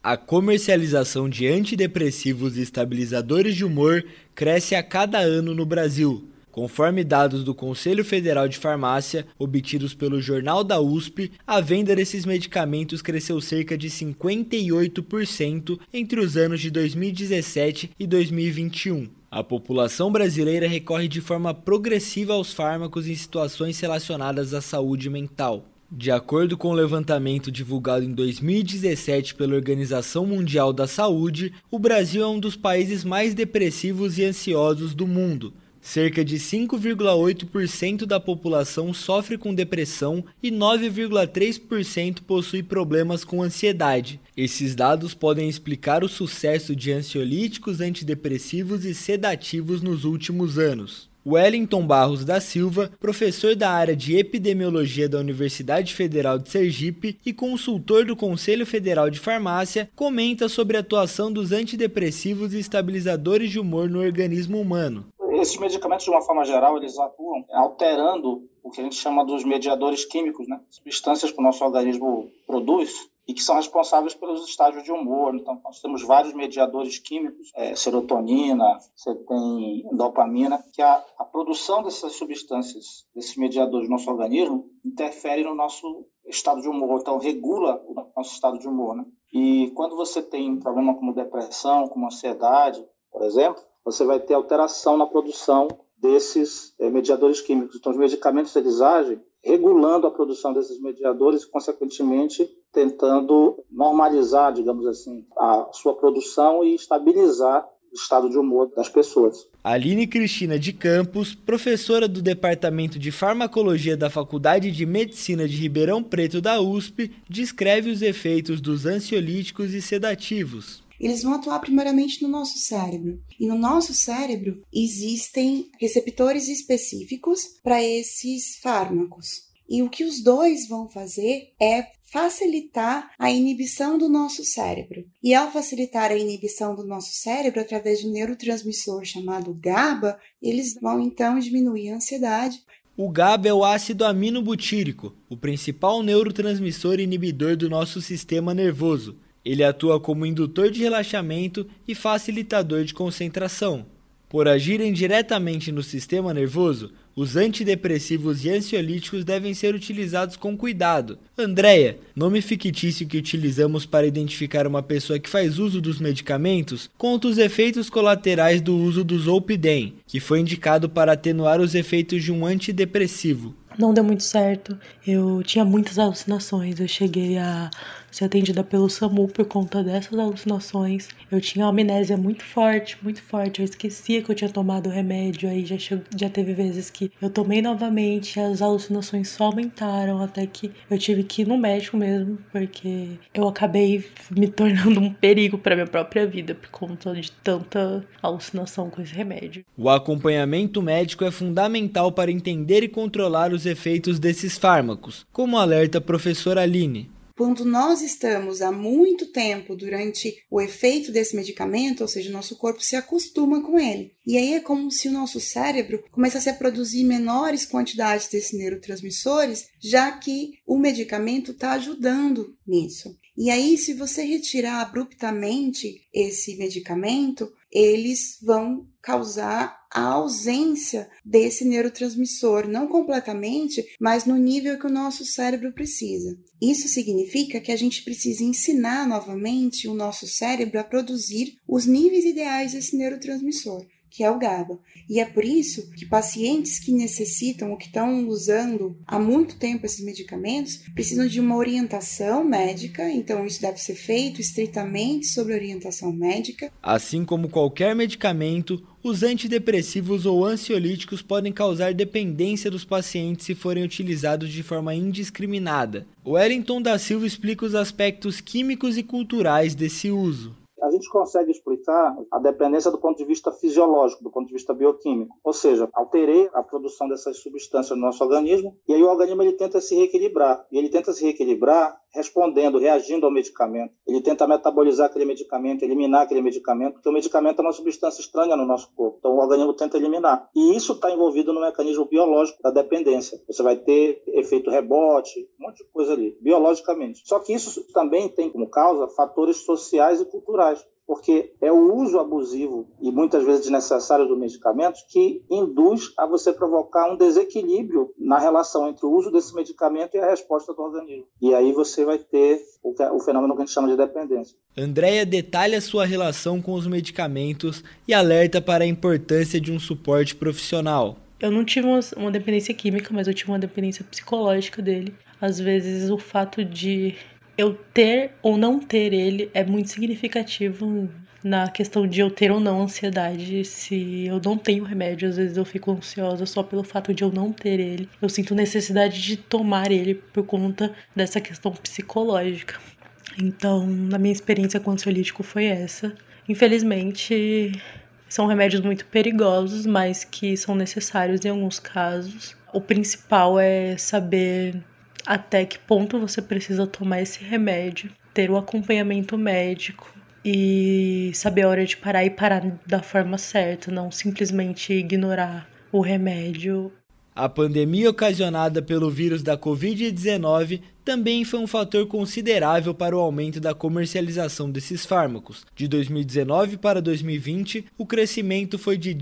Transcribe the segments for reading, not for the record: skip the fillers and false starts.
A comercialização de antidepressivos e estabilizadores de humor cresce a cada ano no Brasil. Conforme dados do Conselho Federal de Farmácia, obtidos pelo Jornal da USP, a venda desses medicamentos cresceu cerca de 58% entre os anos de 2017 e 2021. A população brasileira recorre de forma progressiva aos fármacos em situações relacionadas à saúde mental. De acordo com o levantamento divulgado em 2017 pela Organização Mundial da Saúde, o Brasil é um dos países mais depressivos e ansiosos do mundo. Cerca de 5,8% da população sofre com depressão e 9,3% possui problemas com ansiedade. Esses dados podem explicar o sucesso de ansiolíticos, antidepressivos e sedativos nos últimos anos. Wellington Barros da Silva, professor da área de epidemiologia da Universidade Federal de Sergipe e consultor do Conselho Federal de Farmácia, comenta sobre a atuação dos antidepressivos e estabilizadores de humor no organismo humano. Esses medicamentos, de uma forma geral, eles atuam alterando o que a gente chama dos mediadores químicos, né? Substâncias que o nosso organismo produz e que são responsáveis pelos estágios de humor. Então, nós temos vários mediadores químicos, serotonina, você tem dopamina, que a produção dessas substâncias, desses mediadores do nosso organismo, interfere no nosso estado de humor, então regula o nosso estado de humor, né? E quando você tem um problema como depressão, como ansiedade, por exemplo, você vai ter alteração na produção desses mediadores químicos. Então, os medicamentos eles agem regulando a produção desses mediadores e, consequentemente, tentando normalizar, digamos assim, a sua produção e estabilizar o estado de humor das pessoas. Aline Cristina de Campos, professora do Departamento de Farmacologia da Faculdade de Medicina de Ribeirão Preto da USP, descreve os efeitos dos ansiolíticos e sedativos. Eles vão atuar primeiramente no nosso cérebro. E no nosso cérebro existem receptores específicos para esses fármacos. E o que os dois vão fazer é facilitar a inibição do nosso cérebro. E ao facilitar a inibição do nosso cérebro através de um neurotransmissor chamado GABA, eles vão então diminuir a ansiedade. O GABA é o ácido aminobutírico, o principal neurotransmissor inibidor do nosso sistema nervoso. Ele atua como indutor de relaxamento e facilitador de concentração. Por agirem diretamente no sistema nervoso, os antidepressivos e ansiolíticos devem ser utilizados com cuidado. Andréia, nome fictício que utilizamos para identificar uma pessoa que faz uso dos medicamentos, conta os efeitos colaterais do uso do Zolpidem, que foi indicado para atenuar os efeitos de um antidepressivo. Não deu muito certo, eu tinha muitas alucinações, eu cheguei a ser atendida pelo SAMU por conta dessas alucinações. Eu tinha uma amnésia muito forte, eu esquecia que eu tinha tomado o remédio, aí já teve vezes que eu tomei novamente, as alucinações só aumentaram, até que eu tive que ir no médico mesmo, porque eu acabei me tornando um perigo para minha própria vida por conta de tanta alucinação com esse remédio. O acompanhamento médico é fundamental para entender e controlar os efeitos desses fármacos, como alerta a professora Aline. Quando nós estamos há muito tempo durante o efeito desse medicamento, ou seja, o nosso corpo se acostuma com ele. E aí é como se o nosso cérebro começasse a produzir menores quantidades desses neurotransmissores, já que o medicamento está ajudando nisso. E aí, se você retirar abruptamente esse medicamento, eles vão causar a ausência desse neurotransmissor, não completamente, mas no nível que o nosso cérebro precisa. Isso significa que a gente precisa ensinar novamente o nosso cérebro a produzir os níveis ideais desse neurotransmissor, que é o GABA. E é por isso que pacientes que necessitam ou que estão usando há muito tempo esses medicamentos precisam de uma orientação médica, então isso deve ser feito estritamente sobre orientação médica. Assim como qualquer medicamento, os antidepressivos ou ansiolíticos podem causar dependência dos pacientes se forem utilizados de forma indiscriminada. Wellington da Silva explica os aspectos químicos e culturais desse uso. A gente consegue explicar a dependência do ponto de vista fisiológico, do ponto de vista bioquímico. Ou seja, alterei a produção dessas substâncias no nosso organismo e aí o organismo ele tenta se reequilibrar. E ele tenta se reequilibrar respondendo, reagindo ao medicamento. Ele tenta metabolizar aquele medicamento, eliminar aquele medicamento, porque o medicamento é uma substância estranha no nosso corpo. Então o organismo tenta eliminar. E isso está envolvido no mecanismo biológico da dependência. Você vai ter efeito rebote, um monte de coisa ali, biologicamente. Só que isso também tem como causa fatores sociais e culturais, porque é o uso abusivo e muitas vezes desnecessário do medicamento que induz a você provocar um desequilíbrio na relação entre o uso desse medicamento e a resposta do organismo. E aí você vai ter o fenômeno que a gente chama de dependência. Andréia detalha sua relação com os medicamentos e alerta para a importância de um suporte profissional. Eu não tive uma dependência química, mas eu tive uma dependência psicológica dele. Às vezes o fato de eu ter ou não ter ele é muito significativo na questão de eu ter ou não ansiedade. Se eu não tenho remédio, às vezes eu fico ansiosa só pelo fato de eu não ter ele. Eu sinto necessidade de tomar ele por conta dessa questão psicológica. Então, na minha experiência com ansiolítico foi essa. Infelizmente, são remédios muito perigosos, mas que são necessários em alguns casos. O principal é saber até que ponto você precisa tomar esse remédio, ter o acompanhamento médico e saber a hora de parar e parar da forma certa, não simplesmente ignorar o remédio. A pandemia ocasionada pelo vírus da Covid-19 também foi um fator considerável para o aumento da comercialização desses fármacos. De 2019 para 2020, o crescimento foi de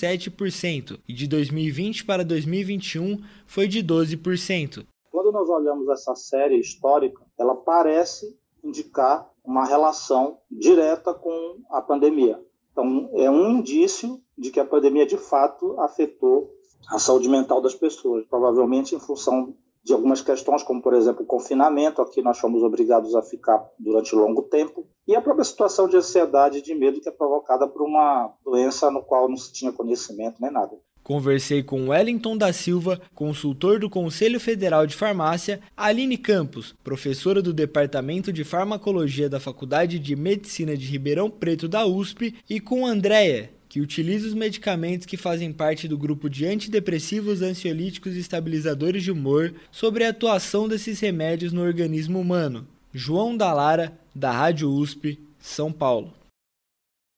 17% e de 2020 para 2021 foi de 12%. Quando nós olhamos essa série histórica, ela parece indicar uma relação direta com a pandemia. Então, é um indício de que a pandemia, de fato, afetou a saúde mental das pessoas, provavelmente em função de algumas questões, como, por exemplo, o confinamento. Aqui nós fomos obrigados a ficar durante longo tempo, e a própria situação de ansiedade e de medo que é provocada por uma doença no qual não se tinha conhecimento nem nada. Conversei com Wellington da Silva, consultor do Conselho Federal de Farmácia, Aline Campos, professora do Departamento de Farmacologia da Faculdade de Medicina de Ribeirão Preto da USP, e com Andréia, que utiliza os medicamentos que fazem parte do grupo de antidepressivos, ansiolíticos e estabilizadores de humor, sobre a atuação desses remédios no organismo humano. João Dallara, da Rádio USP, São Paulo.